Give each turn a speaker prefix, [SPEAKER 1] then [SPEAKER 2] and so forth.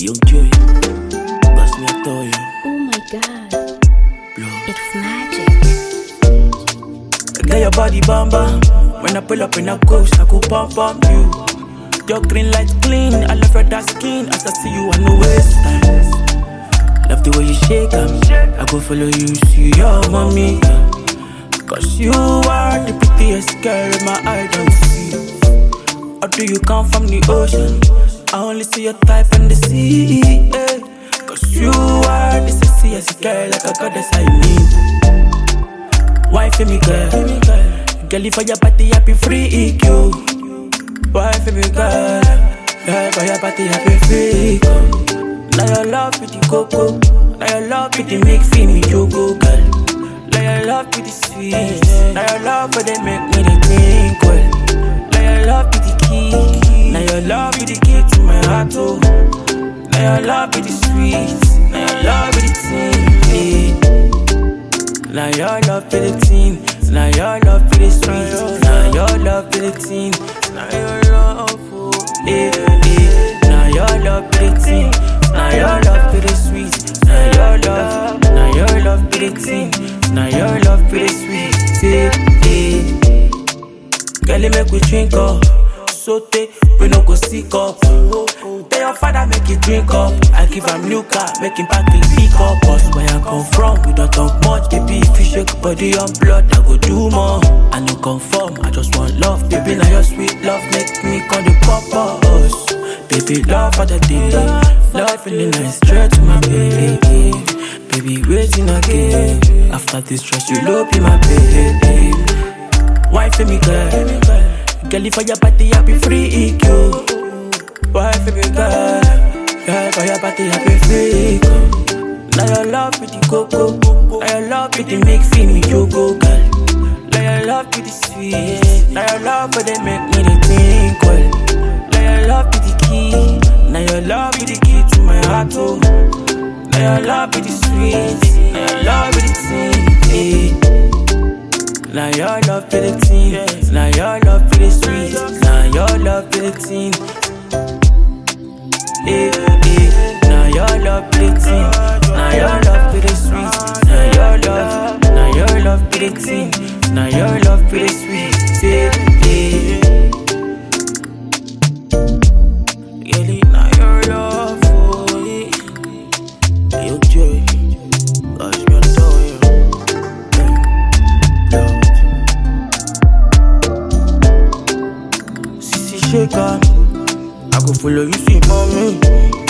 [SPEAKER 1] Young Joy, pass me a toy.
[SPEAKER 2] Oh my god,
[SPEAKER 1] Blow.
[SPEAKER 2] it's magic.
[SPEAKER 1] Get your body bamba. When I pull up in a ghost, I go pump you. Your green light clean, I love your dark skin. As I see you, I know waste time. Love the way you shake 'em. I go follow you, see your mommy. Cause you are the prettiest girl my eye don't see. Or do you come from the ocean? I only see your type in the sea. Yeah. Cause you are the sexiest girl, like a goddess I need. Why for me, girl? Girl, if for your body, happy free you. Why for me, girl? Girl, for your body, happy free you. Now your love with the cocoa. Now your love with the make feel me jogo, girl. Now your love with the sweet. Now your love for they make me the drink well. Now your love with the key. Now your love with the key to my heart, oh. Now your love with the sweet. Now your love with the teen. Now your love for the teen. Now your love for the sweet. Now your love for the teen. Now your love for Now your love for the teen. Now your love for the sweet. Now your love for the teen. Now your love for the sweet. Girl, make we drink up. Sote, we no go sick up. Tell your father make you drink up. I give him new car, make him back the pick up. Cause where I come from, we don't talk much. Baby, if you shake body on blood, I go do more. I no conform, I just want love. Baby, now your sweet love make me call the purpose. Baby, love for the day. Love feeling nice, straight to my baby. Baby, waiting again. After this stress, you love be my baby. Why for me, girl? Girl, if for your body, happy free you. Why for me, girl? Girl, for your body, happy free you. Now your love with the cocoa. Now your love with the make feel me jogo, girl. Now your love with the sweet. Now your love for they make me the drink well. Now your love with the key. Now your love with the key to my heart, oh. Now your love with the sweet. Now your love with the teen. Now your love for the teen. Now your love for the sweet. Now your love for the teen. Now your love for the teen. Now your love for the sweet. Now your love for the teen. Now your love for the sweet. Now your love for it. Yo, Joy, pass me a toy. Shaker, I go follow you, see mommy.